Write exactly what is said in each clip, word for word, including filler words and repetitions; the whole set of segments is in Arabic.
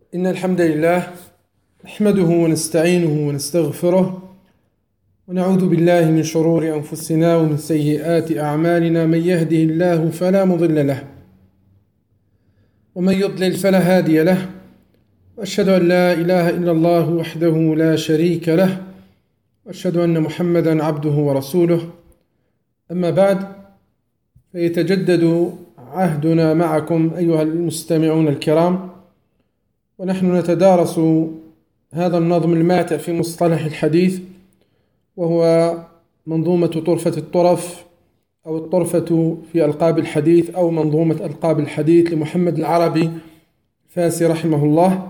إن الحمد لله نحمده ونستعينه ونستغفره ونعوذ بالله من شرور أنفسنا ومن سيئات أعمالنا. من يهده الله فلا مضل له ومن يضلل فلا هادي له، وأشهد أن لا إله إلا الله وحده لا شريك له، وأشهد أن محمدا عبده ورسوله. أما بعد، فيتجدد عهدنا معكم أيها المستمعون الكرام، ونحن نتدارس هذا النظم الماتع في مصطلح الحديث، وهو منظومة طرفة الطرف أو الطرفة في ألقاب الحديث أو منظومة ألقاب الحديث لمحمد العربي فاسي رحمه الله.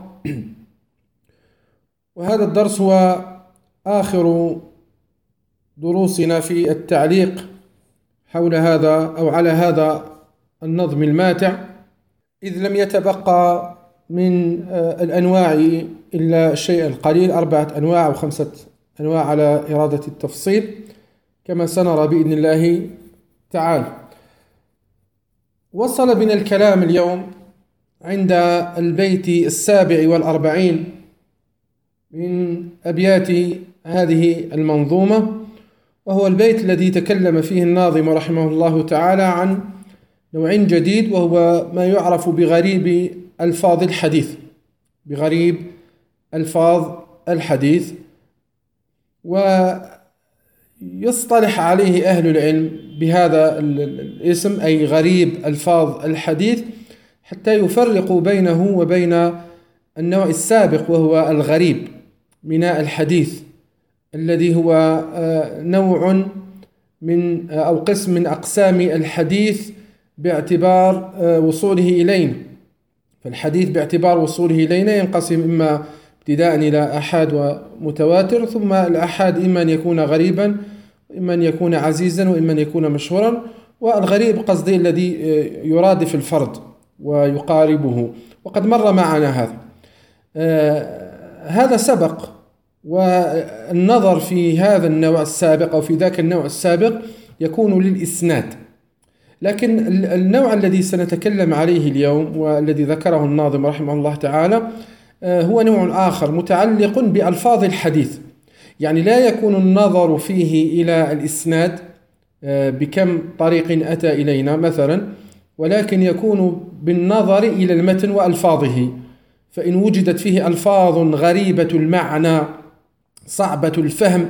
وهذا الدرس هو آخر دروسنا في التعليق حول هذا أو على هذا النظم الماتع، إذ لم يتبقى من الأنواع إلا الشيء القليل، أربعة أنواع أو خمسة أنواع على إرادة التفصيل كما سنرى بإذن الله تعالى. وصل بنا الكلام اليوم عند البيت السابع والأربعين من أبيات هذه المنظومة، وهو البيت الذي تكلم فيه الناظم رحمه الله تعالى عن نوع جديد، وهو ما يعرف بغريب ألفاظ الحديث بغريب ألفاظ الحديث ويصطلح عليه أهل العلم بهذا الاسم، أي غريب ألفاظ الحديث، حتى يفرقوا بينه وبين النوع السابق وهو الغريب من الحديث، الذي هو نوع من أو قسم من أقسام الحديث باعتبار وصوله إلينا. فالحديث باعتبار وصوله إلينا ينقسم إما ابتداء إلى أحاد ومتواتر، ثم الأحاد إما أن يكون غريبا وإما أن يكون عزيزا وإما أن يكون مشهورا، والغريب قصدي الذي يرادف الفرد ويقاربه، وقد مر معنا هذا. آه هذا سبق، والنظر في هذا النوع السابق أو في ذاك النوع السابق يكون للإسناد. لكن النوع الذي سنتكلم عليه اليوم والذي ذكره الناظم رحمه الله تعالى هو نوع آخر متعلق بألفاظ الحديث، يعني لا يكون النظر فيه إلى الإسناد بكم طريق أتى إلينا مثلا، ولكن يكون بالنظر إلى المتن وألفاظه. فإن وجدت فيه ألفاظ غريبة المعنى صعبة الفهم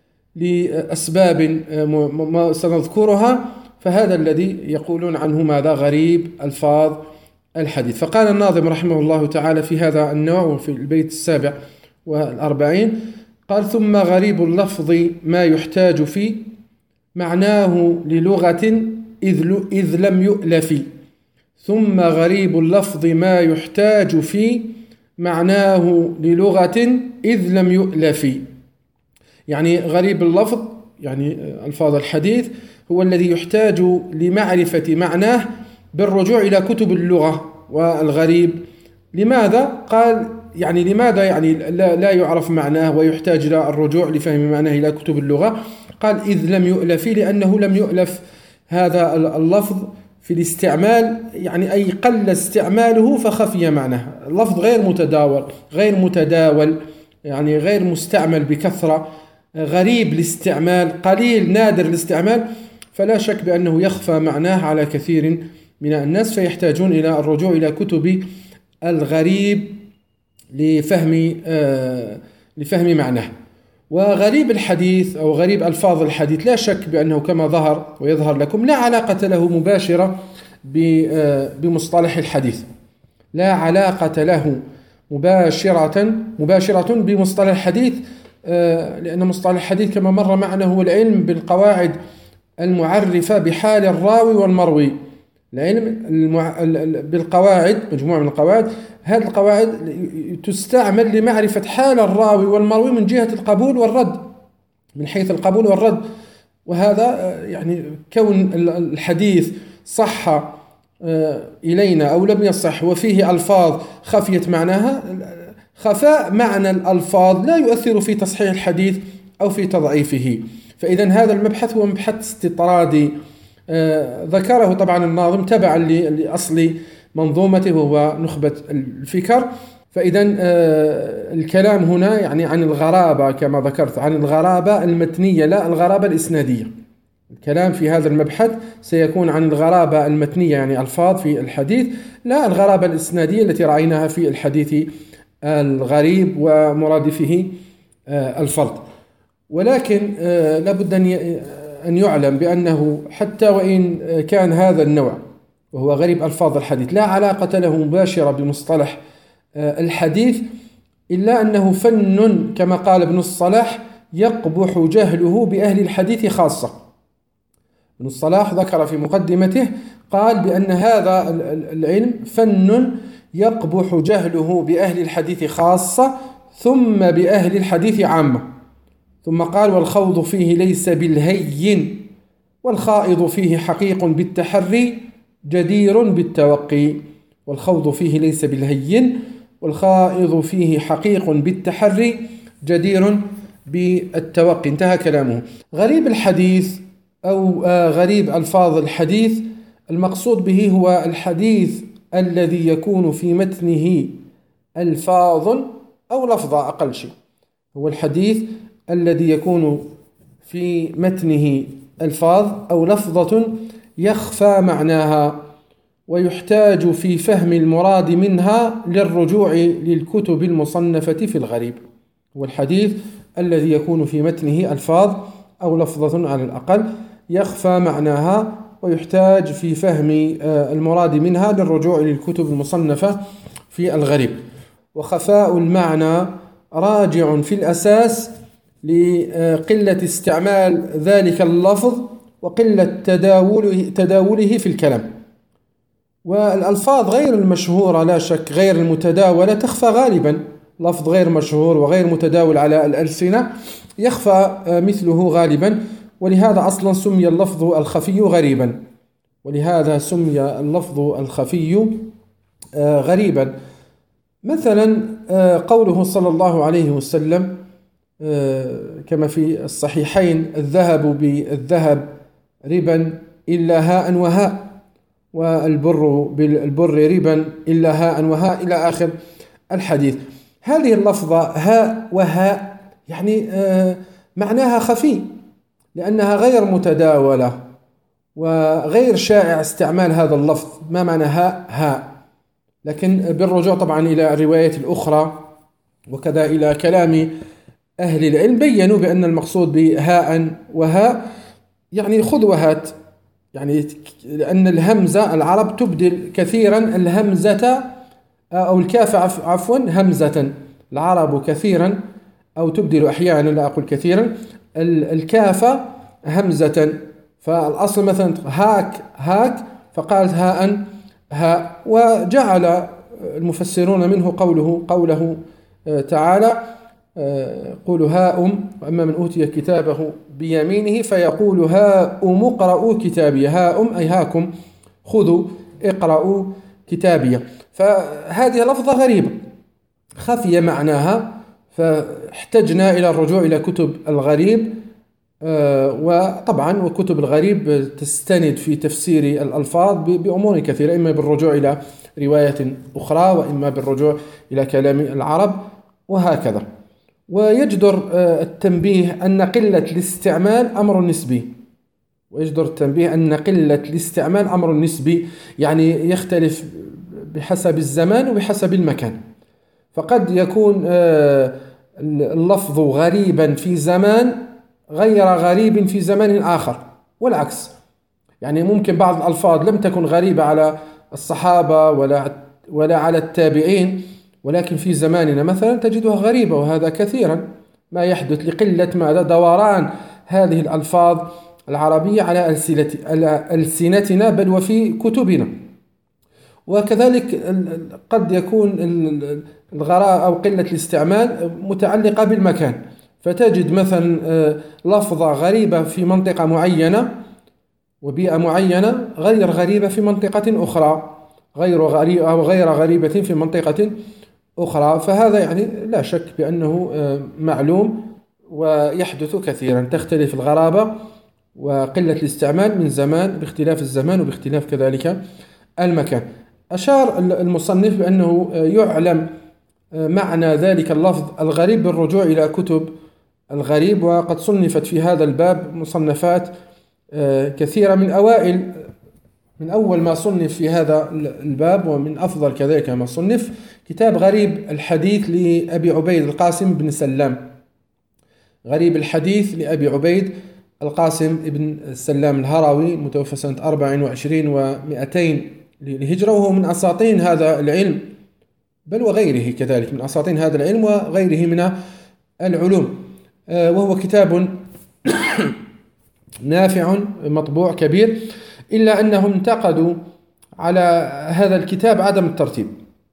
لأسباب ما سنذكرها، فهذا الذي يقولون عنه ماذا؟ غريب ألفاظ الحديث. فقال الناظم رحمه الله تعالى في هذا النوع في البيت السابع والأربعين، قال: ثم غريب اللفظ ما يحتاج في معناه للغة إذ لم يؤلف. ثم غريب اللفظ ما يحتاج في معناه للغة إذ لم يؤلف. يعني غريب اللفظ يعني ألفاظ الحديث هو الذي يحتاج لمعرفة معناه بالرجوع إلى كتب اللغة. والغريب لماذا؟ قال يعني لماذا يعني لا, لا يعرف معناه ويحتاج إلى الرجوع لفهم معناه إلى كتب اللغة؟ قال: إذ لم يؤلف، لأنه لم يؤلف هذا اللفظ في الاستعمال، يعني أي قل استعماله فخفي معناه. اللفظ غير متداول غير متداول يعني غير مستعمل بكثرة، غريب الاستعمال، قليل نادر الاستعمال، فلا شك بأنه يخفى معناه على كثير من الناس، فيحتاجون إلى الرجوع إلى كتب الغريب لفهم آه لفهم معناه. وغريب الحديث أو غريب ألفاظ الحديث لا شك بأنه كما ظهر ويظهر لكم لا علاقة له مباشرة بمصطلح الحديث، لا علاقة له مباشرة مباشرة بمصطلح الحديث، لأن مصطلح الحديث كما مر معنا هو العلم بالقواعد المعرفة بحال الراوي والمروي. العلم المع... بالقواعد، مجموعة من القواعد، هذه القواعد تستعمل لمعرفة حال الراوي والمروي من جهة القبول والرد، من حيث القبول والرد. وهذا يعني كون الحديث صح إلينا أو لم يصح وفيه ألفاظ خفيت معناها، خفاء معنى الألفاظ لا يؤثر في تصحيح الحديث أو في تضعيفه. فإذا هذا المبحث هو مبحث استطرادي آه ذكره طبعا الناظم تبعا لأصل منظومته وهو نخبة الفكر. فإذا الكلام هنا يعني عن الغرابة كما ذكرت، عن الغرابة المتنية لا الغرابة الإسنادية. الكلام في هذا المبحث سيكون عن الغرابة المتنية يعني ألفاظ في الحديث، لا الغرابة الإسنادية التي رأيناها في الحديث الغريب ومرادفه الفرد. ولكن لابد أن يعلم بأنه حتى وإن كان هذا النوع وهو غريب ألفاظ الحديث لا علاقة له مباشرة بمصطلح الحديث، إلا أنه فن كما قال ابن الصلاح يقبح جهله بأهل الحديث خاصة. ابن الصلاح ذكر في مقدمته قال بأن هذا العلم فن يقبح جهله بأهل الحديث خاصة ثم بأهل الحديث عامة. ثم قال والخوض فيه ليس بالهين والخائض فيه حقيق بالتحري جدير بالتوقي. والخوض فيه ليس بالهين والخائض فيه حقيق بالتحري جدير بالتوقي. انتهى كلامه. غريب الحديث أو غريب ألفاظ الحديث المقصود به هو الحديث الذي يكون في متنه ألفاظ أو لفظة أقل شيء. هو الحديث الذي يكون في متنه ألفاظ أو لفظة يخفى معناها ويحتاج في فهم المراد منها للرجوع للكتب المصنفة في الغريب. هو الحديث الذي يكون في متنه ألفاظ أو لفظة على الأقل يخفى معناها ويحتاج في فهم المراد منها للرجوع للكتب المصنفة في الغريب. وخفاء المعنى راجع في الأساس لقلة استعمال ذلك اللفظ وقلة تداوله, تداوله في الكلام. والألفاظ غير المشهورة لا شك غير المتداولة تخفى غالبا. لفظ غير مشهور وغير متداول على الألسنة يخفى مثله غالبا، ولهذا أصلا سمي اللفظ الخفي غريبا. ولهذا سمي اللفظ الخفي غريبا. مثلا قوله صلى الله عليه وسلم كما في الصحيحين الذهب بالذهب ربا إلا هاء وهاء، والبر بالبر ربا إلا هاء وهاء إلى آخر الحديث. هذه اللفظة هاء وهاء يعني معناها خفي لأنها غير متداولة وغير شائع استعمال هذا اللفظ. ما معنى هاء هاء؟ لكن بالرجوع طبعا إلى الروايات الأخرى وكذا إلى كلام أهل العلم بيّنوا بأن المقصود بهاء وهاء يعني خذ وهات، يعني لأن الهمزة العرب تبدل كثيرا الهمزة أو الكاف عفوا همزة. العرب كثيرا أو تبدل أحيانا لا أقول كثيرا الكاف همزة. فالأصل مثلا هاك هاك فقالت هاء هاء. وجعل المفسرون منه قوله قوله تعالى قولوا هاؤم وأما من أوتي كتابه بيمينه فيقول هاؤم اقرءوا كتابي. هاؤم أي هاكم خذوا اقرأوا كتابي. فهذه لفظة غريبة خفي معناها، فاحتجنا إلى الرجوع إلى كتب الغريب. وطبعا وكتب الغريب تستند في تفسير الألفاظ بأمور كثيرة، إما بالرجوع إلى رواية أخرى وإما بالرجوع إلى كلام العرب وهكذا. ويجدر التنبيه أن قلة الاستعمال أمر نسبي. ويجدر التنبيه أن قلة الاستعمال أمر نسبي يعني يختلف بحسب الزمان وبحسب المكان. فقد يكون اللفظ غريبا في زمان غير غريب في زمان آخر والعكس. يعني ممكن بعض الألفاظ لم تكن غريبة على الصحابة ولا ولا على التابعين، ولكن في زماننا مثلا تجدها غريبة، وهذا كثيرا ما يحدث لقلة ماذا دوران هذه الألفاظ العربية على ألسنتنا بل وفي كتبنا. وكذلك قد يكون الغراء أو قلة الاستعمال متعلقة بالمكان، فتجد مثلا لفظة غريبة في منطقة معينة وبيئة معينة غير غريبة في منطقة أخرى، غير غريبة أو غير غريبة في منطقة أخرى. فهذا يعني لا شك بأنه معلوم ويحدث كثيرا. تختلف الغرابة وقلة الاستعمال من زمان باختلاف الزمان وباختلاف كذلك المكان. أشار المصنف بأنه يعلم معنى ذلك اللفظ الغريب بالرجوع إلى كتب الغريب. وقد صنفت في هذا الباب مصنفات كثيرة. من أوائل من أول ما صنف في هذا الباب ومن أفضل كذلك ما صنف كتاب غريب الحديث لأبي عبيد القاسم بن سلام. غريب الحديث لأبي عبيد القاسم بن سلام الهروي، متوفى سنة أربع وعشرين ومئتين للهجرة، وهو من أساطين هذا العلم بل وغيره كذلك، من أساطين هذا العلم وغيره من العلوم. وهو كتاب نافع مطبوع كبير، إلا أنهم انتقدوا على هذا الكتاب عدم الترتيب.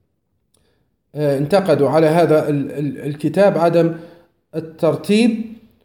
انتقدوا على هذا الكتاب عدم الترتيب.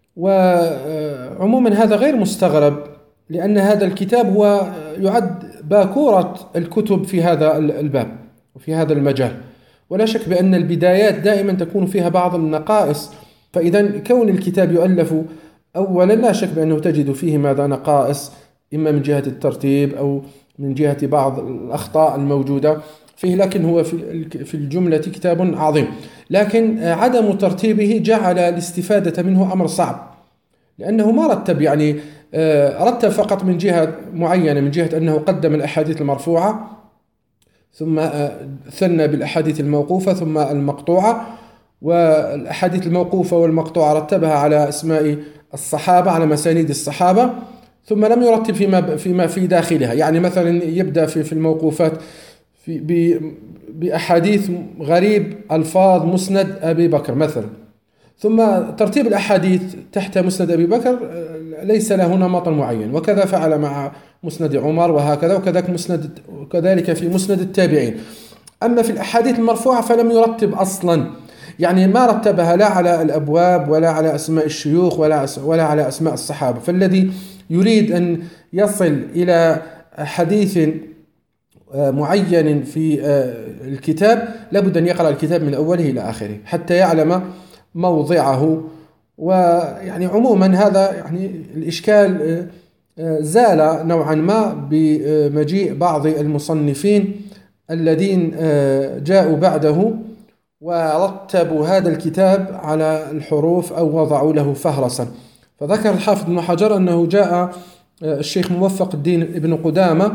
وعموما هذا غير مستغرب، لأن هذا الكتاب هو يعد باكورة الكتب في هذا الباب وفي هذا المجال، ولا شك بأن البدايات دائما تكون فيها بعض النقائص. فإذا كون الكتاب يؤلف أولا لا شك بأنه تجد فيه ماذا نقائص، إما من جهة الترتيب أو من جهة بعض الأخطاء الموجودة فيه، لكن هو في الجملة كتاب عظيم. لكن عدم ترتيبه جعل الاستفادة منه أمر صعب، لأنه ما رتب، يعني رتب فقط من جهة معينة، من جهة أنه قدم الأحاديث المرفوعة ثم ثنى بالأحاديث الموقوفة ثم المقطوعة، والأحاديث الموقوفة والمقطوعة رتبها على أسماء الصحابة، على مسانيد الصحابة، ثم لم يرتب فيما فيما في داخلها. يعني مثلا يبدأ في في الموقوفات في بأحاديث غريب ألفاظ مسند أبي بكر مثلا، ثم ترتيب الأحاديث تحت مسند أبي بكر ليس له نمط معين، وكذا فعل مع مسند عمر وهكذا، وكذلك مسند وكذلك في مسند التابعين. أما في الأحاديث المرفوعة فلم يرتب أصلا، يعني ما رتبها لا على الأبواب ولا على أسماء الشيوخ ولا ولا على أسماء الصحابة. فالذي يريد أن يصل إلى حديث معين في الكتاب لابد أن يقرأ الكتاب من أوله إلى آخره حتى يعلم موضعه. ويعني عموما هذا يعني الإشكال زال نوعا ما بمجيء بعض المصنفين الذين جاءوا بعده ورتبوا هذا الكتاب على الحروف أو وضعوا له فهرسا. فذكر الحافظ ابن حجر أنه جاء الشيخ موفق الدين ابن قدامة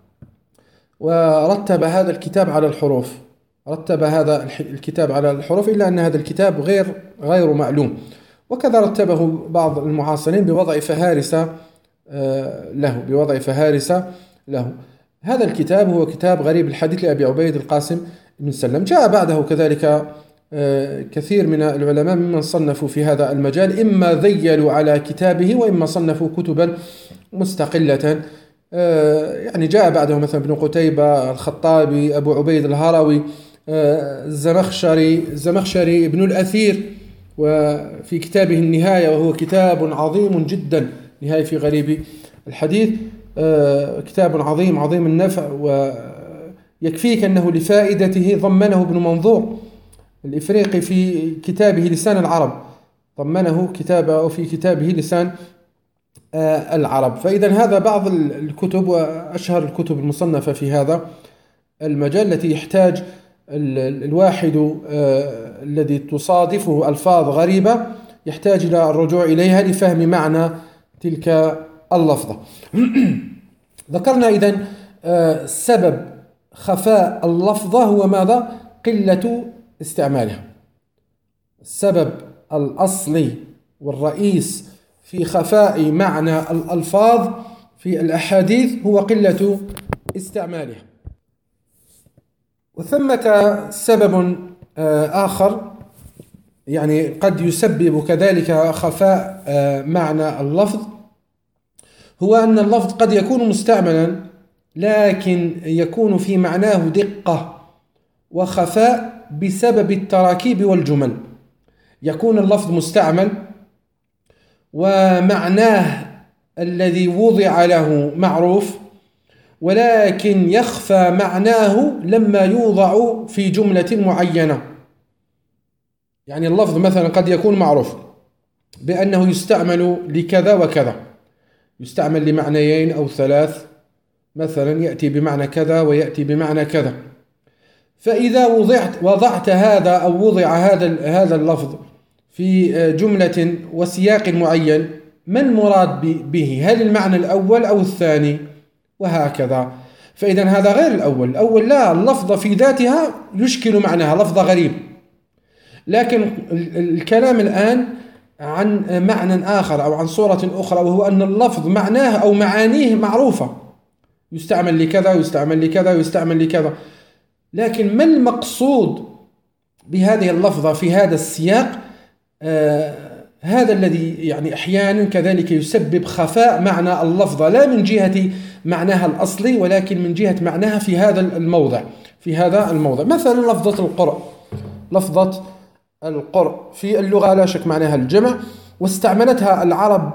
ورتب هذا الكتاب على الحروف، رتب هذا الكتاب على الحروف، إلا أن هذا الكتاب غير غير معلوم. وكذا رتبه بعض المعاصرين بوضع فهارس له بوضع فهارس له. هذا الكتاب هو كتاب غريب الحديث لأبي عبيد القاسم بن سلام. جاء بعده كذلك كثير من العلماء ممن صنفوا في هذا المجال، إما ذيلوا على كتابه وإما صنفوا كتبا مستقلة. يعني جاء بعده مثلا ابن قتيبة، الخطابي، أبو عبيد الهروي، الزمخشري الزمخشري ابن الأثير، وفي كتابه النهاية وهو كتاب عظيم جدا، نهاية في غريب الحديث، كتاب عظيم عظيم النفع. ويكفيك أنه لفائدته ضمنه ابن منظور الإفريقي في كتابه لسان العرب، ضمنه كتابه في كتابه لسان العرب. فإذا هذا بعض الكتب وأشهر الكتب المصنفة في هذا المجال التي يحتاج الواحد الذي تصادفه ألفاظ غريبة يحتاج إلى الرجوع إليها لفهم معنى تلك اللفظة. ذكرنا إذن سبب خفاء اللفظة هو ماذا؟ قلة استعمالها. السبب الأصلي والرئيس في خفاء معنى الألفاظ في الأحاديث هو قلة استعمالها. وثمة سبب آخر يعني قد يسبب كذلك خفاء معنى اللفظ، هو أن اللفظ قد يكون مستعملا لكن يكون في معناه دقة وخفاء بسبب التراكيب والجمل. يكون اللفظ مستعمل ومعناه الذي وضع له معروف، ولكن يخفى معناه لما يوضع في جملة معينة. يعني اللفظ مثلا قد يكون معروف بأنه يستعمل لكذا وكذا، يستعمل لمعنيين أو ثلاث، مثلا يأتي بمعنى كذا ويأتي بمعنى كذا، فإذا وضعت وضعت هذا أو وضع هذا هذا اللفظ في جملة وسياق معين، ما المراد به؟ هل المعنى الأول أو الثاني؟ وهكذا. فإذا هذا غير الأول. الأول لا، اللفظة في ذاتها يشكل معناها، لفظة غريب. لكن الكلام الآن عن معنى آخر أو عن صورة أخرى، وهو أن اللفظ معناه أو معانيه معروفة، يستعمل لكذا يستعمل لكذا يستعمل لكذا، لكن ما المقصود بهذه اللفظة في هذا السياق؟ آه هذا الذي يعني أحيانا كذلك يسبب خفاء معنى اللفظة، لا من جهة معناها الأصلي، ولكن من جهة معناها في هذا الموضع في هذا الموضع مثلا لفظة القرء. لفظة القرء في اللغة لا شك معناها الجمع، واستعملتها العرب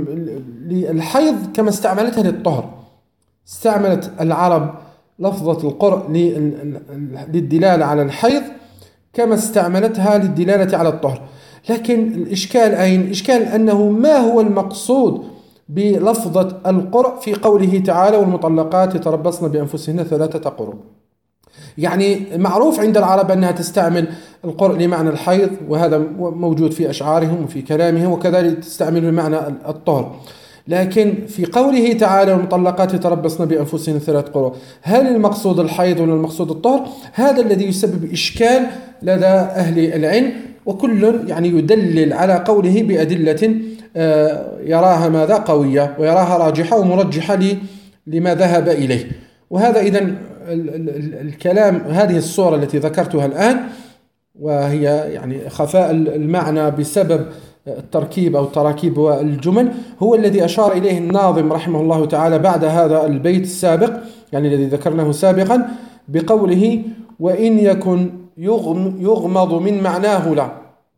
للحيض كما استعملتها للطهر. استعملت العرب لفظة القرء للدلالة على الحيض كما استعملتها للدلالة على الطهر. لكن الإشكال أين؟ الإشكال أنه ما هو المقصود بلفظة القرء في قوله تعالى والمطلقات يتربصن بأنفسهن ثلاثة قروء؟ يعني معروف عند العرب أنها تستعمل القرء لمعنى الحيض، وهذا موجود في أشعارهم وفي كلامهم، وكذلك تستعمل بمعنى الطهر. لكن في قوله تعالى والمطلقات يتربصن بأنفسهن ثلاث قروء، هل المقصود الحيض ولا المقصود الطهر؟ هذا الذي يسبب إشكال لدى أهل العلم، وكل يعني يدلل على قوله بأدلة يراها ماذا قوية ويراها راجحة ومرجحة لما ذهب إليه. وهذا إذن الكلام، هذه الصورة التي ذكرتها الآن، وهي يعني خفاء المعنى بسبب التركيب أو التراكيب والجمل، هو الذي أشار إليه الناظم رحمه الله تعالى بعد هذا البيت السابق، يعني الذي ذكرناه سابقا، بقوله وإن يكن يغمض من معناه لا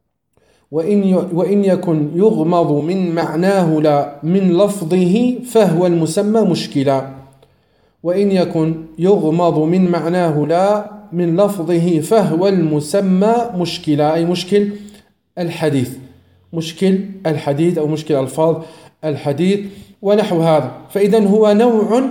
وإن وإن يكن يغمض من معناه لا من لفظه فهو المسمى مشكلا. وإن يكن يغمض من معناه لا من لفظه فهو المسمى مشكلا، أي مشكل الحديث، مشكل الحديث أو مشكل ألفاظ الحديث ونحو هذا. فإذا هو نوع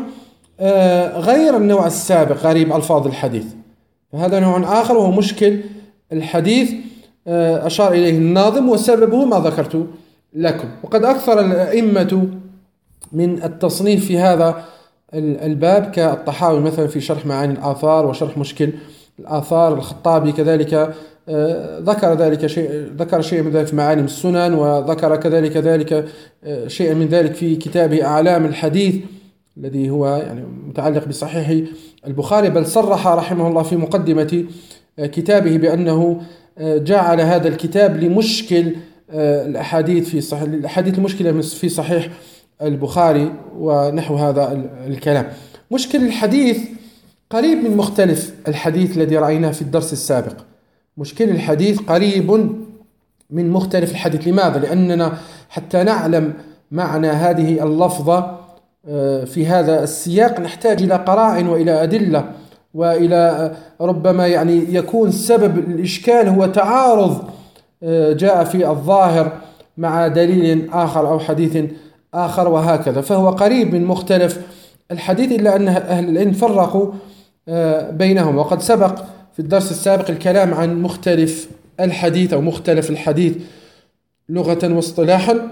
غير النوع السابق غريب ألفاظ الحديث، فهذا نوع آخر وهو مشكل الحديث أشار إليه الناظم، وسببه ما ذكرت لكم. وقد أكثر الأئمة من التصنيف في هذا الباب كالطحاوي مثلا في شرح معاني الآثار وشرح مشكل الآثار، الخطابي كذلك ذكر ذلك شيء ذكر شيء من ذلك في معالم السنن، وذكر كذلك ذلك شيء من ذلك في كتابه أعلام الحديث الذي هو يعني متعلق بصحيح البخاري، بل صرح رحمه الله في مقدمة كتابه بأنه جعل هذا الكتاب لمشكل الأحاديث في صحيح الأحاديث المشكلة في صحيح البخاري ونحو هذا الكلام. مشكل الحديث قريب من مختلف الحديث الذي رأيناه في الدرس السابق. مشكل الحديث قريب من مختلف الحديث. لماذا؟ لأننا حتى نعلم معنى هذه اللفظة في هذا السياق نحتاج إلى قرائن وإلى أدلة، وإلى ربما يعني يكون سبب الإشكال هو تعارض جاء في الظاهر مع دليل آخر أو حديث آخر وهكذا، فهو قريب من مختلف الحديث، إلا أن أهل العلم فرقوا بينهم. وقد سبق في الدرس السابق الكلام عن مختلف الحديث أو مختلف الحديث لغة واصطلاحا،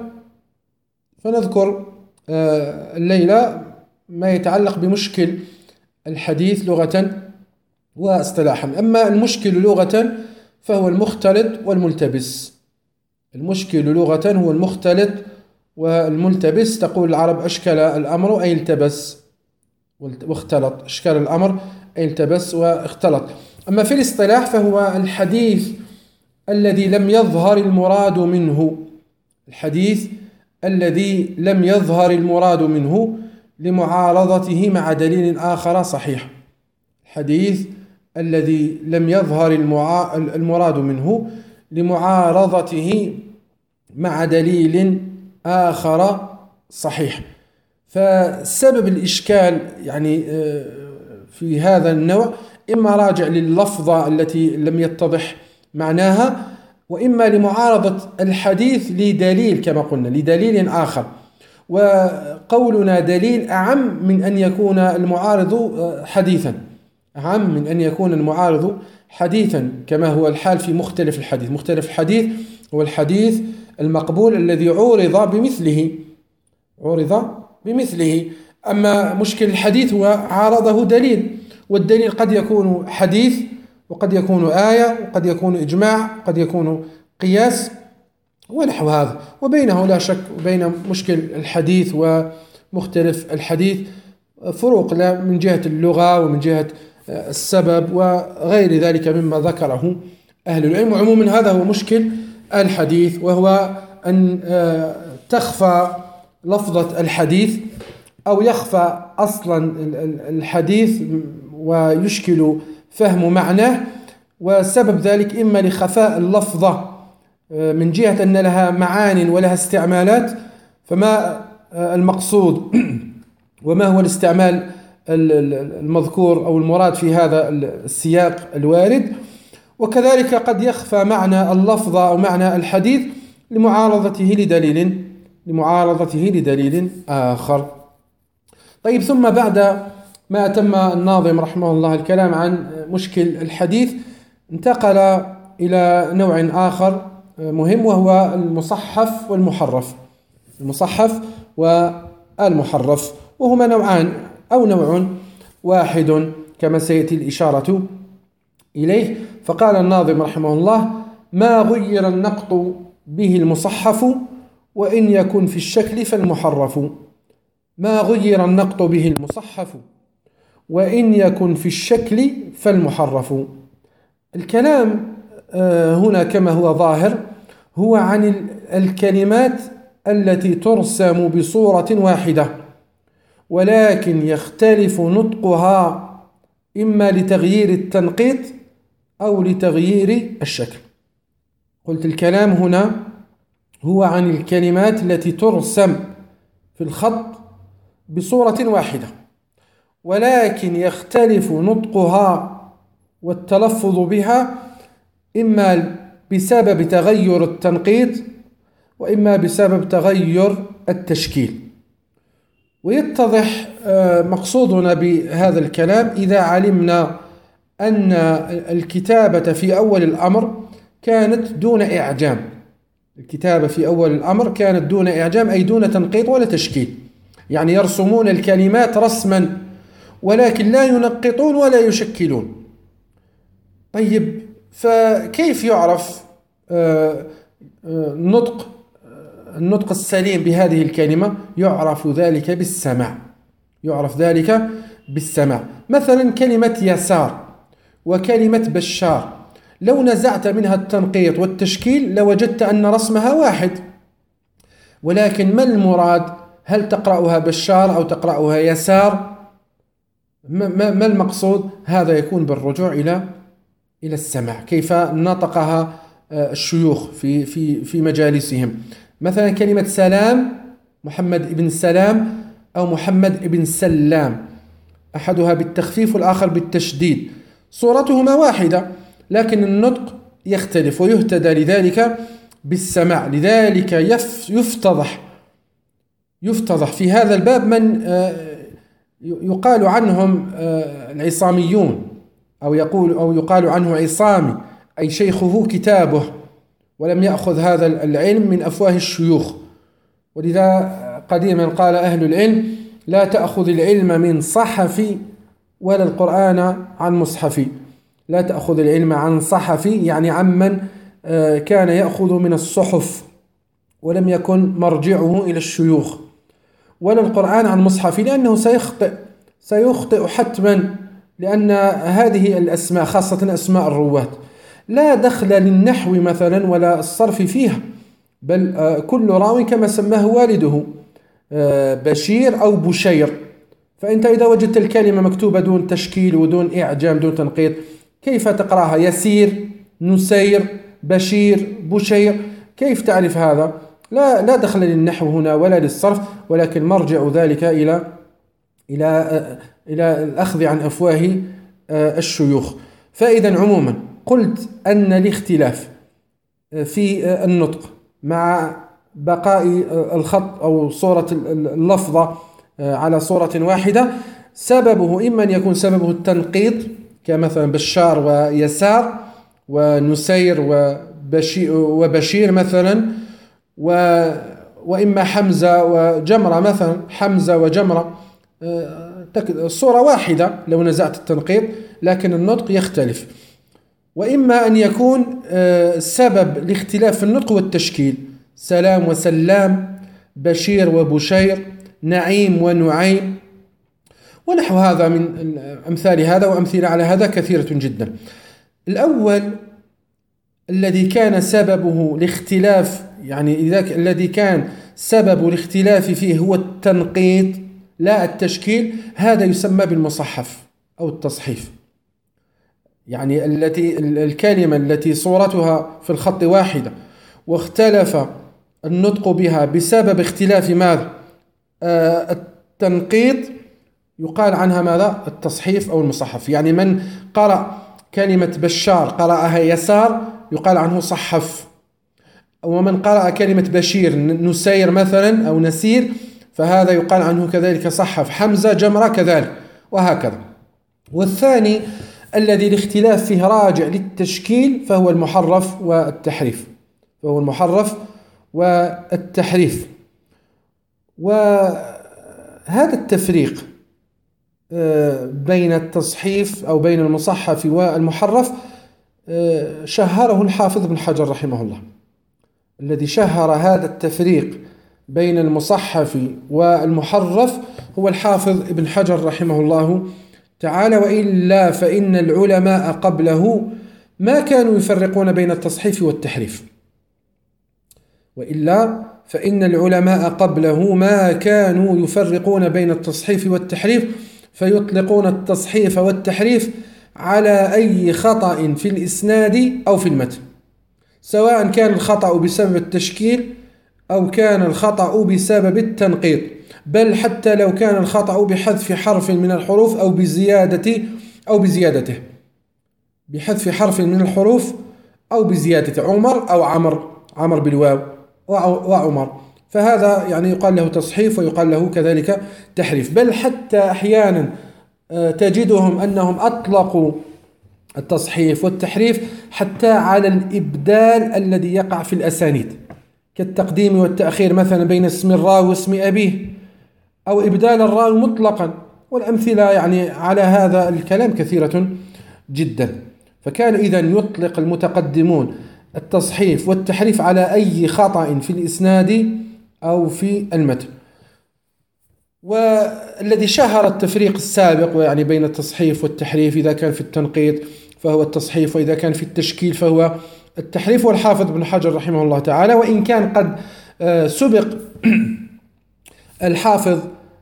فنذكر الليلة ما يتعلق بمشكل الحديث لغة واصطلاحا. أما المشكل لغة فهو المختلط والملتبس. المشكل لغة هو المختلط والملتبس. تقول العرب أشكل الأمر أي التبس واختلط، أشكل الأمر أي التبس واختلط. أما في الاصطلاح فهو الحديث الذي لم يظهر المراد منه، الحديث الذي لم يظهر المراد منه لمعارضته مع دليل آخر صحيح. الحديث الذي لم يظهر المع... المراد منه لمعارضته مع دليل آخر صحيح. فسبب الإشكال يعني في هذا النوع إما راجع لللفظة التي لم يتضح معناها، وإما لمعارضة الحديث لدليل كما قلنا لدليل آخر. وقولنا دليل أعم من أن يكون المعارض حديثا، أعم من أن يكون المعارض حديثا كما هو الحال في مختلف الحديث. مختلف الحديث هو الحديث المقبول الذي عورض بمثله عورض بمثله أما مشكل الحديث هو عارضه دليل، والدليل قد يكون حديث وقد يكون آية وقد يكون إجماع وقد يكون قياس ونحو هذا. وبينه لا شك بين مشكل الحديث ومختلف الحديث فروق لا من جهة اللغة ومن جهة السبب وغير ذلك مما ذكره أهل العلم. وعموما هذا هو مشكل الحديث، وهو أن تخفى لفظة الحديث أو يخفى أصلا الحديث ويشكل فهم معناه، وسبب ذلك إما لخفاء اللفظة من جهة أن لها معان ولها استعمالات، فما المقصود وما هو الاستعمال المذكور أو المراد في هذا السياق الوارد، وكذلك قد يخفى معنى اللفظة أو معنى الحديث لمعارضته لدليل لمعارضته لدليل آخر. طيب، ثم بعد ما أتم الناظم رحمه الله الكلام عن مشكل الحديث انتقل إلى نوع آخر مهم، وهو المصحف والمحرف. المصحف والمحرف وهما نوعان أو نوع واحد كما سيأتي الإشارة إليه. فقال الناظم رحمه الله: ما غير النقط به المصحف وإن يكن في الشكل فالمحرف. ما غير النقط به المصحف وإن يكن في الشكل فالمحرف. الكلام هنا كما هو ظاهر هو عن الكلمات التي ترسم بصورة واحدة، ولكن يختلف نطقها إما لتغيير التنقيط أو لتغيير الشكل. قلت الكلام هنا هو عن الكلمات التي ترسم في الخط بصورة واحدة، ولكن يختلف نطقها والتلفظ بها إما بسبب تغير التنقيط وإما بسبب تغير التشكيل. ويتضح مقصودنا بهذا الكلام إذا علمنا أن الكتابة في أول الأمر كانت دون إعجام. الكتابة في أول الأمر كانت دون إعجام، أي دون تنقيط ولا تشكيل، يعني يرسمون الكلمات رسما ولكن لا ينقطون ولا يشكلون. طيب، فكيف يعرف النطق النطق السليم بهذه الكلمة؟ يعرف ذلك بالسماع. يعرف ذلك بالسماع. مثلا كلمة يسار وكلمة بشار، لو نزعت منها التنقيط والتشكيل لوجدت أن رسمها واحد، ولكن ما المراد؟ هل تقرأها بشار أو تقرأها يسار؟ ما المقصود؟ هذا يكون بالرجوع إلى إلى السماع، كيف نطقها الشيوخ في في في مجالسهم. مثلا كلمة سلام، محمد ابن سلام أو محمد ابن سلام، أحدها بالتخفيف والآخر بالتشديد، صورتهما واحدة لكن النطق يختلف، ويهتدى لذلك بالسماع. لذلك يفتضح يفتضح في هذا الباب من يقال عنهم العصاميون، أو يقول أو يقال عنه عصامي، أي شيخه كتابه، ولم يأخذ هذا العلم من أفواه الشيوخ. ولذا قديما قال أهل العلم: لا تأخذ العلم من صحفي ولا القرآن عن مصحفي. لا تأخذ العلم عن صحفي يعني عمن كان يأخذ من الصحف ولم يكن مرجعه إلى الشيوخ، ولا القرآن عن مصحفي، لأنه سيخطئ سيخطئ حتما، لأن هذه الأسماء خاصة أسماء الرواة لا دخل للنحو مثلا ولا الصرف فيها، بل كل راوي كما سماه والده بشير أو بشير. فأنت إذا وجدت الكلمة مكتوبة دون تشكيل ودون إعجام دون تنقيط، كيف تقرأها؟ يسير، نسير، بشير، بشير، كيف تعرف هذا؟ لا لا دخل للنحو هنا ولا للصرف، ولكن مرجع ذلك إلى إلى إلى الأخذ عن أفواه الشيوخ. فإذا عموما قلت أن الاختلاف في النطق مع بقاء الخط أو صورة اللفظة على صورة واحدة سببه إما أن يكون سببه التنقيط كمثلا بشار ويسار، ونسير وبشير, وبشير مثلا، و وإما حمزة وجمرة مثلا، حمزة وجمرة، الصورة واحدة لو نزعت التنقيط، لكن النطق يختلف. وإما أن يكون سبب لاختلاف في النطق والتشكيل، سلام وسلام، بشير وبشير، نعيم ونعيم، ونحو هذا من أمثال هذا، وأمثلة على هذا كثيرة جدا. الأول الذي كان سببه الاختلاف، يعني إذا الذي كان سبب الاختلاف فيه هو التنقيط لا التشكيل، هذا يسمى بالمصحف أو التصحيف. يعني التي الكلمة التي صورتها في الخط واحدة واختلف النطق بها بسبب اختلاف ماذا؟ آه التنقيط، يقال عنها ماذا؟ التصحيف أو المصحف. يعني من قرأ كلمة بشار قرأها يسار يقال عنه صحف، ومن قرأ كلمة بشير نسير مثلا أو نسير فهذا يقال عنه كذلك صحف. حمزة جمرة كذلك، وهكذا. والثاني الذي الاختلاف فيه راجع للتشكيل فهو المحرف والتحريف، فهو المحرف والتحريف. وهذا التفريق بين التصحيف أو بين المصحف والمحرف شهره الحافظ بن حجر رحمه الله. الذي شهر هذا التفريق بين المصحف والمحرف هو الحافظ ابن حجر رحمه الله تعالى. وإلا فإن العلماء قبله ما كانوا يفرقون بين التصحيف والتحريف، وإلا فإن العلماء قبله ما كانوا يفرقون بين التصحيف والتحريف، فيطلقون التصحيف والتحريف على أي خطأ في الإسناد أو في المتن، سواء كان الخطأ بسبب التشكيل أو كان الخطأ بسبب التنقيط، بل حتى لو كان الخطأ بحذف حرف من الحروف أو بزيادة أو بزيادته، بحذف حرف من الحروف أو بزيادته، عمر أو عمر، عمر بالواو وعمر، فهذا يعني يقال له تصحيف ويقال له كذلك تحريف. بل حتى أحيانا تجدهم أنهم أطلقوا التصحيف والتحريف حتى على الإبدال الذي يقع في الأسانيد، كالتقديم والتأخير مثلا بين اسم الراوي واسم أبيه، أو إبدال الراوي مطلقا، والأمثلة يعني على هذا الكلام كثيرة جدا. فكان إذن يطلق المتقدمون التصحيف والتحريف على أي خطأ في الإسناد أو في المتن. والذي شهر التفريق السابق يعني بين التصحيف والتحريف، إذا كان في التنقيط فهو التصحيف، وإذا كان في التشكيل فهو التحريف، والحافظ بن حجر رحمه الله تعالى. وإن كان قد سبق الحافظ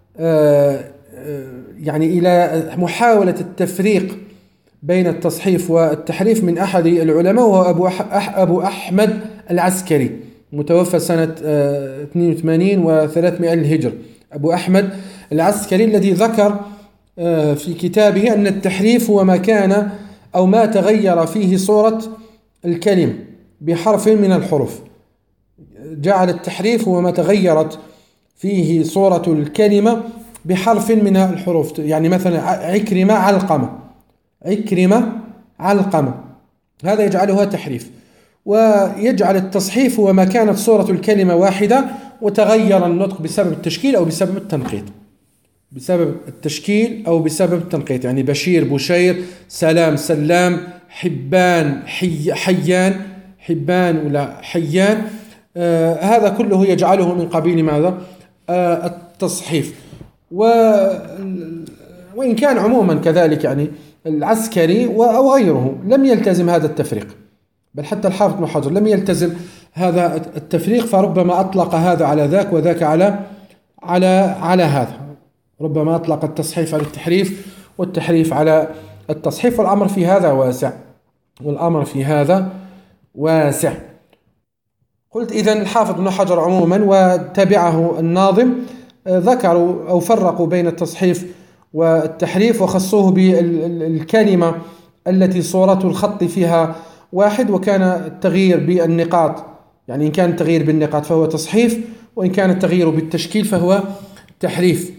يعني إلى محاولة التفريق بين التصحيف والتحريف من أحد العلماء، وهو أبو أحمد العسكري، متوفى سنة اثنين وثمانين وثلاثمائة للهجرة. أبو أحمد العسكري الذي ذكر في كتابه أن التحريف هو ما كان أو ما تغير فيه صورة الكلمة بحرف من الحروف. جعل التحريف هو ما تغيرت فيه صورة الكلمة بحرف من الحروف، يعني مثلا عكرمة علقمة، عكرمة علقمة، هذا يجعلها تحريف. ويجعل التصحيف هو ما كانت صورة الكلمة واحدة وتغير النطق بسبب التشكيل أو بسبب التنقيط، بسبب التشكيل أو بسبب التنقيط، يعني بشير بشير، سلام سلام، حبان حي حيان، حبان ولا حيان، آه هذا كله يجعله من قبيل ماذا؟ آه التصحيف. و وإن كان عموما كذلك يعني العسكري أو غيره لم يلتزم هذا التفريق، بل حتى الحافظ بن حجر لم يلتزم هذا التفريق، فربما أطلق هذا على ذاك وذاك على على على هذا، ربما أطلق التصحيف على التحريف والتحريف على التصحيف، والأمر في هذا واسع، والأمر في هذا واسع. قلت إذن الحافظ بن حجر عموما وتبعه الناظم ذكروا أو فرقوا بين التصحيف والتحريف، وخصوه بالكلمة التي صورة الخط فيها واحد، وكان التغيير بالنقاط، يعني إن كان التغيير بالنقاط فهو تصحيف، وإن كان التغيير بالتشكيل فهو تحريف.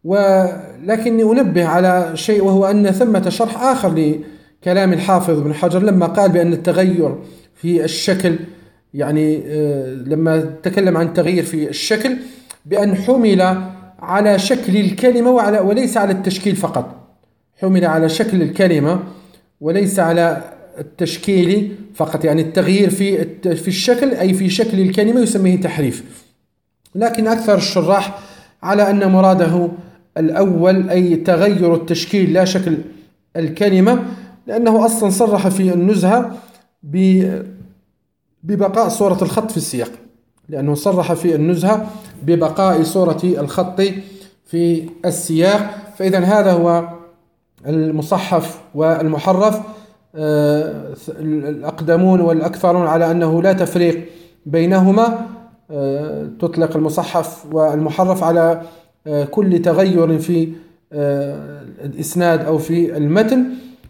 ولكني أنبه على شيء، وهو أن ثمة شرح آخر لكلام الحافظ ابن حجر لما قال بأن التغير في الشكل، يعني لما تكلم عن التغيير في الشكل بأن حمل على شكل الكلمة وعلى وليس على التشكيل فقط، حمل على شكل الكلمة وليس على التشكيل فقط، يعني التغيير في في الشكل أي في شكل الكلمة يسميه تحريف. لكن أكثر الشراح على أن مراده الأول أي تغير التشكيل لا شكل الكلمة، لأنه أصلا صرح في النزهة ببقاء صورة الخط في السياق، لأنه صرح في النزهة ببقاء صورة الخط في السياق. فإذا هذا هو المصحف والمحرف. الأقدمون والأكثرون على أنه لا تفريق بينهما، تطلق المصحف والمحرف على كل تغير في الإسناد أو في المتن،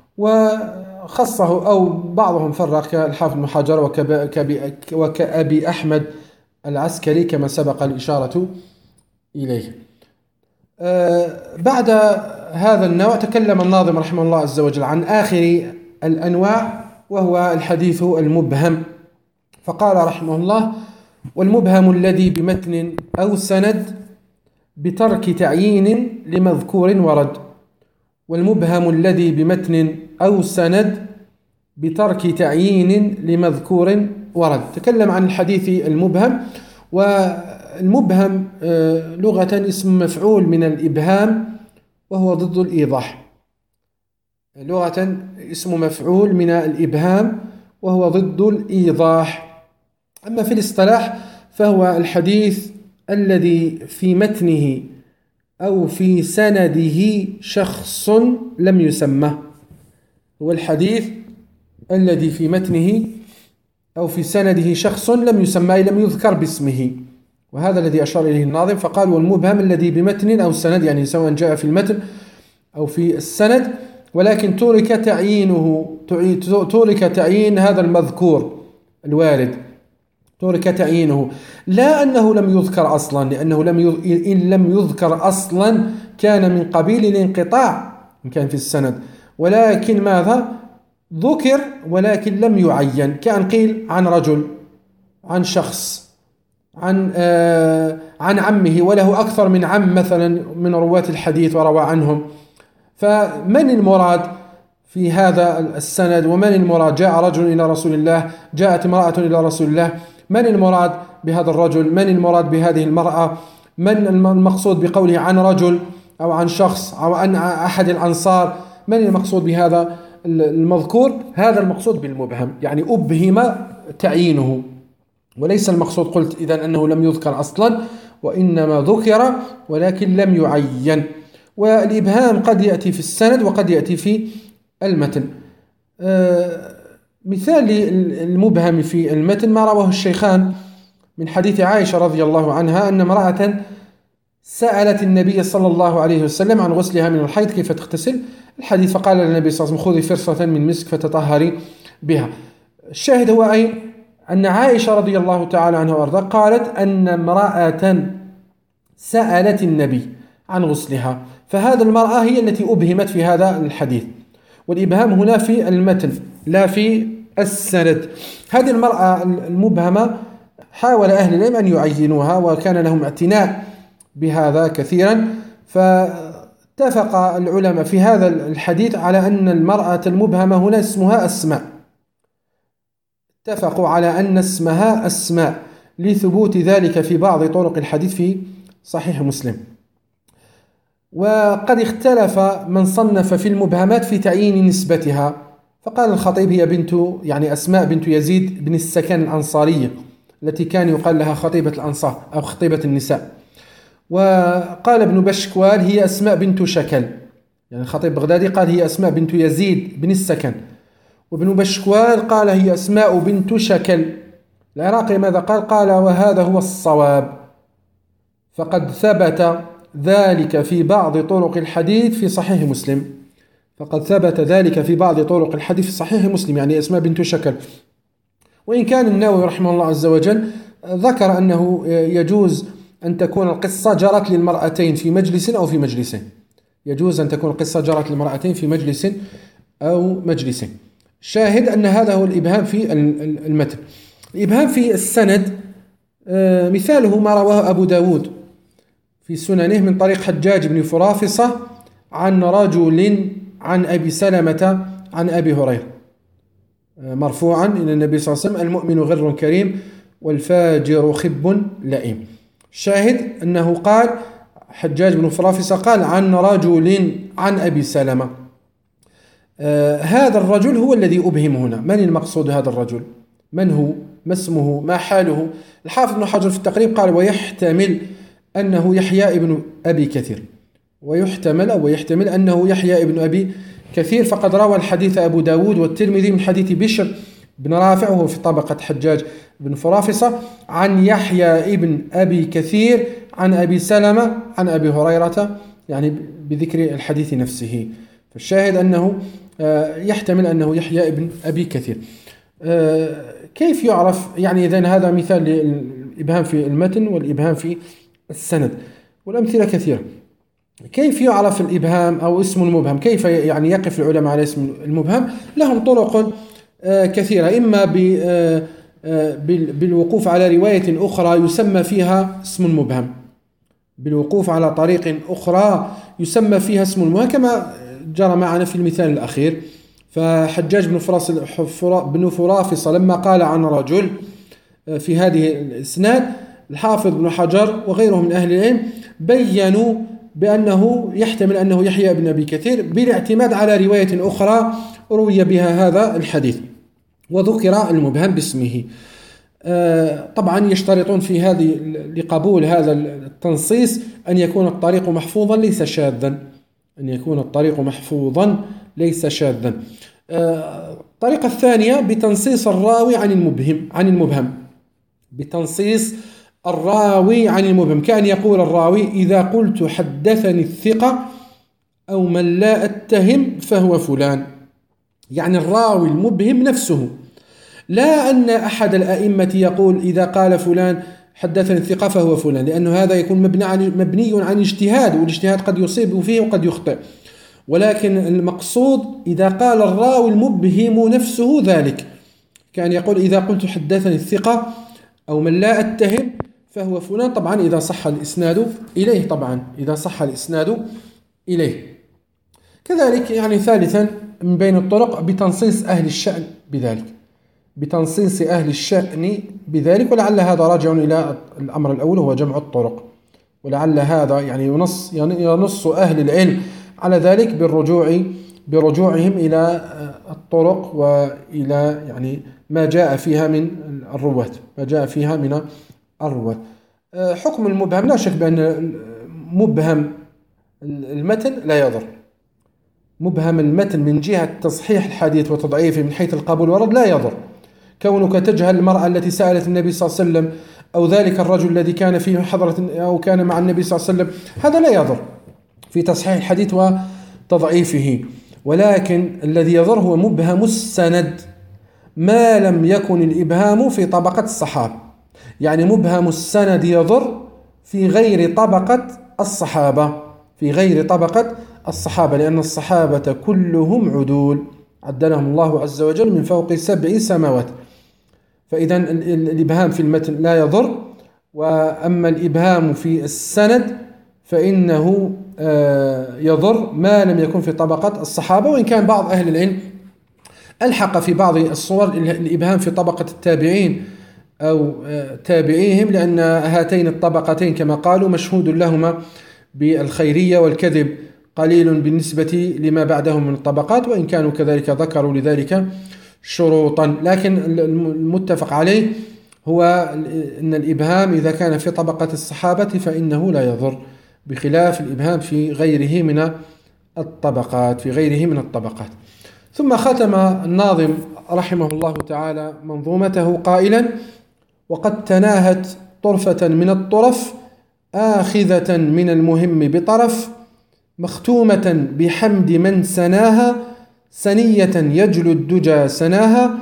وخصه أو بعضهم فرق كالحافظ ابن حجر وكأبي أحمد العسكري كما سبق الإشارة إليه. بعد هذا النوع تكلم الناظم رحمه الله عز وجل عن آخر الأنواع، وهو الحديث المبهم، فقال رحمه الله: والمبهم الذي بمتن أو سند بترك تعيين لمذكور ورد. والمبهم الذي بمتن أو سند بترك تعيين لمذكور ورد. تكلم عن الحديث المبهم، والمبهم لغة اسم مفعول من الإبهام وهو ضد الإيضاح. لغة اسم مفعول من الإبهام وهو ضد الإيضاح. أما في الاصطلاح فهو الحديث الذي في متنه أو في سنده شخص لم يسمى. هو الحديث الذي في متنه أو في سنده شخص لم يسمى، لم يذكر باسمه، وهذا الذي أشار إليه الناظم. فقال: والمبهم الذي بمتن أو سند، يعني سواء جاء في المتن أو في السند، ولكن ترك تعيينه، ترك تعيين هذا المذكور الوارد، ترك تعيينه، لا أنه لم يذكر أصلا، لأنه لم يذ... إن لم يذكر أصلا كان من قبيل الانقطاع إن كان في السند، ولكن ماذا؟ ذكر ولكن لم يعين، كأن قيل عن رجل، عن شخص، عن آه عن عمه، وله أكثر من عم مثلا من رواة الحديث وروى عنهم. فمن المراد في هذا السند؟ ومن المراد؟ جاء رجل إلى رسول الله، جاءت امرأة إلى رسول الله، من المراد بهذا الرجل؟ من المراد بهذه المرأة؟ من المقصود بقوله عن رجل أو عن شخص أو عن أحد الأنصار؟ من المقصود بهذا المذكور؟ هذا المقصود بالمبهم، يعني أبهم تعيينه، وليس المقصود قلت إذن أنه لم يذكر أصلا، وإنما ذكر ولكن لم يعين. والإبهام قد يأتي في السند وقد يأتي في المتن. آه مثال المبهم في المتن ما رواه الشيخان من حديث عائشة رضي الله عنها أن امرأة سألت النبي صلى الله عليه وسلم عن غسلها من الحيض، كيف تغتسل الحديث، فقال النبي صلى الله عليه وسلم: خذي فرصة من مسك فتطهري بها. الشاهد هو أي أن عائشة رضي الله تعالى عنها وأرضاها قالت أن امرأة سألت النبي عن غسلها، فهذا المرأة هي التي أبهمت في هذا الحديث، والإبهام هنا في المتن لا في السند. هذه المرأة المبهمة حاول أهل العلم أن يعينوها، وكان لهم اعتناء بهذا كثيرا، فاتفق العلماء في هذا الحديث على أن المرأة المبهمة هنا اسمها أسماء، اتفقوا على أن اسمها أسماء لثبوت ذلك في بعض طرق الحديث في صحيح مسلم. وقد اختلف من صنف في المبهمات في تعيين نسبتها، فقال الخطيب هي بنت يعني أسماء بنت يزيد بن السكن الأنصارية التي كان يقال لها خطيبة الأنصار أو خطيبة النساء. وقال ابن بشكوال هي أسماء بنت شكل، يعني الخطيب بغدادي قال هي أسماء بنت يزيد بن السكن، وابن بشكوال قال هي أسماء بنت شكل. العراقي ماذا قال؟ قال وهذا هو الصواب، فقد ثبت ذلك في بعض طرق الحديث في صحيح مسلم، فقد ثبت ذلك في بعض طرق الحديث في صحيح مسلم، يعني أسماء بنت شكل. وإن كان النووي رحمه الله عز وجل ذكر أنه يجوز أن تكون القصة جرت للمرأتين في مجلس أو في مجلسين. يجوز أن تكون القصة جرت للمرأتين في مجلس أو مجلسين. شاهد أن هذا هو الإبهام في المتن. الإبهام في السند مثاله ما رواه أبو داود في سننه من طريق حجاج بن فرافصة عن رجل عن أبي سلمة عن أبي هريرة مرفوعا إلى النبي صلى الله عليه وسلم: المؤمن غر كريم والفاجر خب لئيم. شاهد أنه قال حجاج بن فرافصة قال عن رجل عن أبي سلمة. آه هذا الرجل هو الذي أبهم هنا. من المقصود هذا الرجل؟ من هو؟ ما اسمه؟ ما حاله؟ الحافظ بن حجر في التقريب قال: ويحتمل أنه يحيى ابن أبي كثير، ويحتمل أو يحتمل أنه يحيى ابن أبي كثير، فقد روى الحديث أبو داود والترمذي من حديث بشر بن رافع وهو في طبقة حجاج بن فرافصة عن يحيى ابن أبي كثير عن أبي سلمة عن أبي هريرة، يعني بذكر الحديث نفسه. فالشاهد أنه يحتمل أنه يحيى ابن أبي كثير. كيف يعرف؟ يعني إذن هذا مثال للإبهام في المتن والإبهام في السند، والأمثلة كثيرة. كيف يعرف الإبهام أو اسم المبهم؟ كيف يعني يقف العلماء على اسم المبهم؟ لهم طرق كثيرة، إما بالوقوف على رواية أخرى يسمى فيها اسم مبهم، بالوقوف على طريق أخرى يسمى فيها اسم مبهم، كما جرى معنا في المثال الأخير. فحجاج بن فرافصة لما قال عن رجل في هذه الإسناد، الحافظ بن حجر وغيره من أهل العلم بيّنوا بأنه يحتمل أنه يحيى بن أبي كثير بالاعتماد على رواية أخرى روي بها هذا الحديث، وذكر المبهم باسمه. طبعا يشترطون في هذه لقبول هذا التنصيص أن يكون الطريق محفوظا ليس شاذا، أن يكون الطريق محفوظا ليس شاذا. الطريقة الثانية بتنصيص الراوي عن المبهم عن المبهم بتنصيص الراوي عن المبهم، كان يقول الراوي: إذا قلت حدثني الثقة أو من لا أتهم فهو فلان. يعني الراوي المبهم نفسه، لا أن أحد الأئمة يقول إذا قال فلان حدثني الثقة فهو فلان، لأنه هذا يكون مبني عن مبني عن اجتهاد، والاجتهاد قد يصيب فيه وقد يخطئ. ولكن المقصود إذا قال الراوي المبهم نفسه ذلك، كان يقول: إذا قلت حدثني الثقة أو من لا أتهم فهو فلان، طبعا إذا صح الإسناد إليه، طبعا إذا صح الإسناد إليه. كذلك يعني ثالثا من بين الطرق بتنصيص أهل الشأن بذلك، بتنصيص أهل الشأن بذلك، ولعل هذا راجع إلى الأمر الأول هو جمع الطرق، ولعل هذا يعني ينص ينص أهل العلم على ذلك بالرجوع برجوعهم إلى الطرق وإلى يعني ما جاء فيها من الرواة ما جاء فيها من الرواة. حكم المبهم، لا شك بأن مبهم المتن لا يضر. مبهم المتن من جهة تصحيح الحديث وتضعيفه من حيث القبول والرد لا يضر. كونك تجهل المرأة التي سألت النبي صلى الله عليه وسلم أو ذلك الرجل الذي كان في حضرة أو كان مع النبي صلى الله عليه وسلم، هذا لا يضر في تصحيح الحديث وتضعيفه. ولكن الذي يضر هو مبهم السند ما لم يكن الإبهام في طبقة الصحابة. يعني مبهم السند يضر في غير طبقة الصحابة في غير طبقة الصحابة لأن الصحابة كلهم عدول عدلهم الله عز وجل من فوق سبع سماوات. فإذا الإبهام في المتن لا يضر. وأما الإبهام في السند فإنه يضر ما لم يكن في طبقة الصحابة، وإن كان بعض أهل العلم ألحق في بعض الصور الإبهام في طبقة التابعين أو تابعيهم، لأن هاتين الطبقتين كما قالوا مشهود لهما بالخيرية والكذب قليل بالنسبة لما بعدهم من الطبقات، وإن كانوا كذلك ذكروا لذلك شروطا. لكن المتفق عليه هو أن الإبهام إذا كان في طبقة الصحابة فإنه لا يضر، بخلاف الإبهام في غيره من الطبقات في غيره من الطبقات. ثم ختم الناظم رحمه الله تعالى منظومته قائلا: وقد تناهت طرفة من الطرف آخذة من المهم بطرف، مختومة بحمد من سناها سنية يجلو الدجى سناها،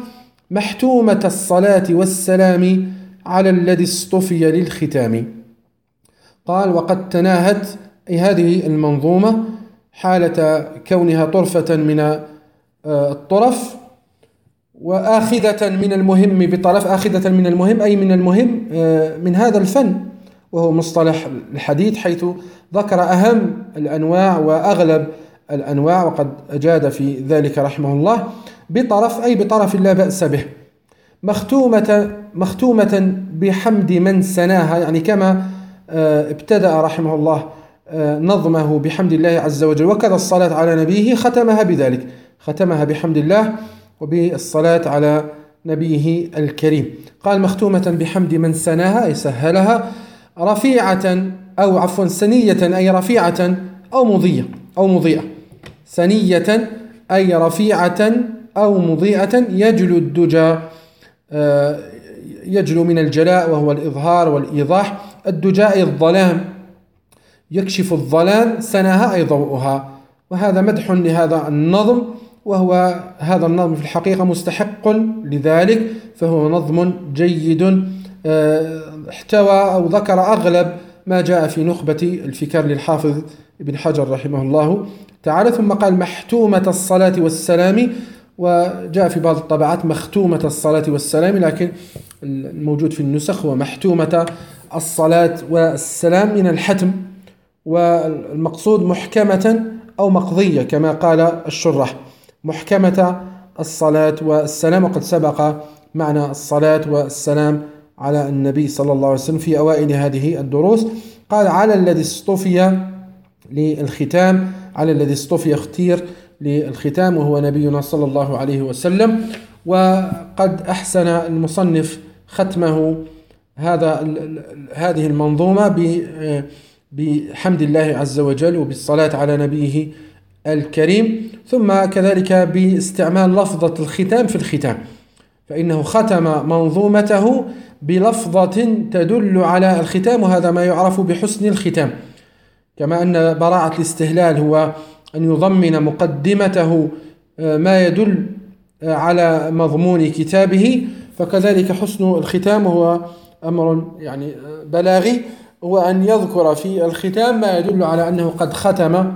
محتومة الصلاة والسلام على الذي اصطفي للختام. قال: وقد تناهت أي هذه المنظومة حالة كونها طرفة من الطرف وآخذة من المهم بطرف، آخذة من المهم أي من المهم من هذا الفن وهو مصطلح الحديث، حيث ذكر أهم الأنواع وأغلب الأنواع، وقد أجاد في ذلك رحمه الله، بطرف أي بطرف لا بأس به، مختومة مختومة بحمد من سناها، يعني كما ابتدأ رحمه الله نظمه بحمد الله عز وجل، وكذا الصلاة على نبيه ختمها بذلك، ختمها بحمد الله وبالصلاة على نبيه الكريم. قال: مختومة بحمد من سناها أي سهلها، رفيعة أو عفوا سنية أي رفيعة أو مضيئة أو مضيئة سنية أي رفيعة أو مضيئة، يجلو الدجى، يجلو من الجلاء وهو الإظهار والإيضاح، الدجى أي الظلام، يكشف الظلام، سناها أي ضوءها. وهذا مدح لهذا النظم، وهو هذا النظم في الحقيقة مستحق لذلك، فهو نظم جيد احتوى أو ذكر أغلب ما جاء في نخبة الفكر للحافظ ابن حجر رحمه الله تعالى. ثم قال: محتومة الصلاة والسلام، وجاء في بعض الطبعات مختومة الصلاة والسلام، لكن الموجود في النسخ هو محتومة الصلاة والسلام من الحتم، والمقصود محكمة أو مقضية كما قال الشراح، محكمة الصلاة والسلام. وقد سبق معنى الصلاة والسلام على النبي صلى الله عليه وسلم في أوائل هذه الدروس. قال: على الذي اصطفي للختام، على الذي اصطفي اختير للختام وهو نبينا صلى الله عليه وسلم. وقد أحسن المصنف ختمه هذا هذه المنظومة بحمد الله عز وجل وبالصلاة على نبيه الكريم، ثم كذلك باستعمال لفظة الختام في الختام، فإنه ختم منظومته بلفظة تدل على الختام، وهذا ما يعرف بحسن الختام. كما أن براعة الاستهلال هو أن يضمن مقدمته ما يدل على مضمون كتابه، فكذلك حسن الختام هو أمر يعني بلاغي، هو أن يذكر في الختام ما يدل على أنه قد ختم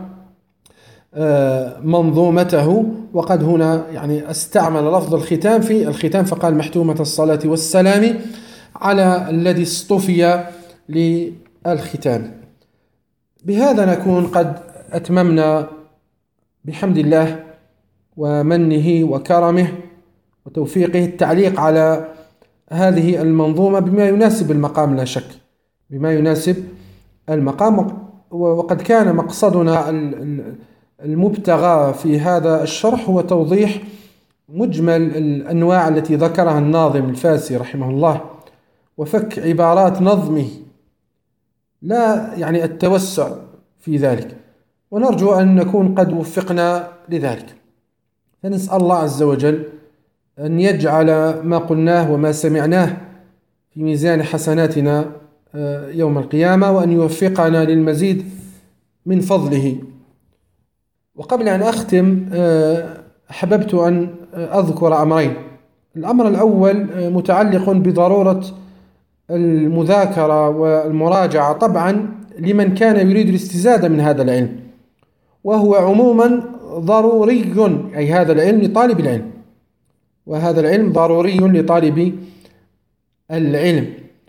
منظومته. وقد هنا يعني استعمل لفظ الختام في الختام، فقال: محتومة الصلاة والسلام على الذي اصطفي للختام. بهذا نكون قد أتممنا بحمد الله ومنه وكرمه وتوفيقه التعليق على هذه المنظومة بما يناسب المقام، لا شك بما يناسب المقام. وقد كان مقصدنا المبتغى في هذا الشرح هو توضيح مجمل الأنواع التي ذكرها الناظم الفاسي رحمه الله، وفك عبارات نظمه، لا يعني التوسع في ذلك، ونرجو أن نكون قد وفقنا لذلك. فنسأل الله عز وجل أن يجعل ما قلناه وما سمعناه في ميزان حسناتنا يوم القيامة، وأن يوفقنا للمزيد من فضله. وقبل أن أختم أحببت أن أذكر أمرين. الأمر الأول متعلق بضرورة المذاكرة والمراجعة طبعا لمن كان يريد الاستزادة من هذا العلم، وهو عموما ضروري، أي هذا العلم لطالب العلم، وهذا العلم ضروري لطالب العلم.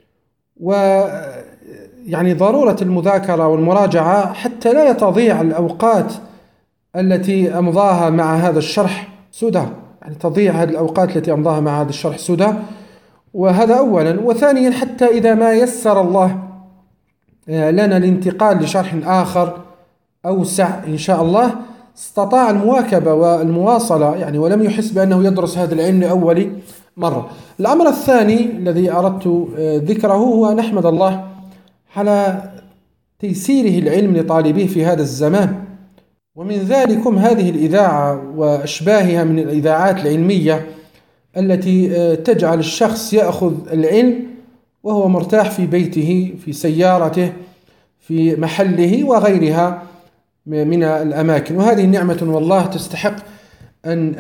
ويعني ضرورة المذاكرة والمراجعة حتى لا يتضيع الأوقات التي أمضاها مع هذا الشرح سدى، يعني تضيع هذه الأوقات التي أمضاها مع هذا الشرح سدى، وهذا أولا. وثانيا حتى إذا ما يسر الله لنا الانتقال لشرح آخر أوسع إن شاء الله، استطاع المواكبة والمواصلة يعني، ولم يحس بأنه يدرس هذا العلم لأول مرة. الأمر الثاني الذي أردت ذكره هو أن نحمد الله على تيسيره العلم لطالبيه في هذا الزمان، ومن ذلكم هذه الإذاعة وأشباهها من الإذاعات العلمية التي تجعل الشخص يأخذ العلم وهو مرتاح في بيته، في سيارته، في محله وغيرها من الأماكن. وهذه نعمة والله تستحق أن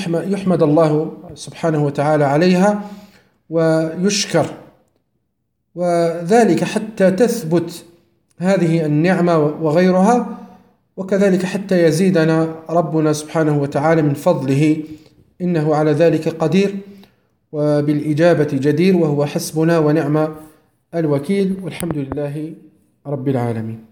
يحمد الله سبحانه وتعالى عليها ويشكر. وذلك حتى تثبت هذه النعمة وغيرها، وكذلك حتى يزيدنا ربنا سبحانه وتعالى من فضله، إنه على ذلك قدير وبالإجابة جدير، وهو حسبنا ونعم الوكيل، والحمد لله رب العالمين.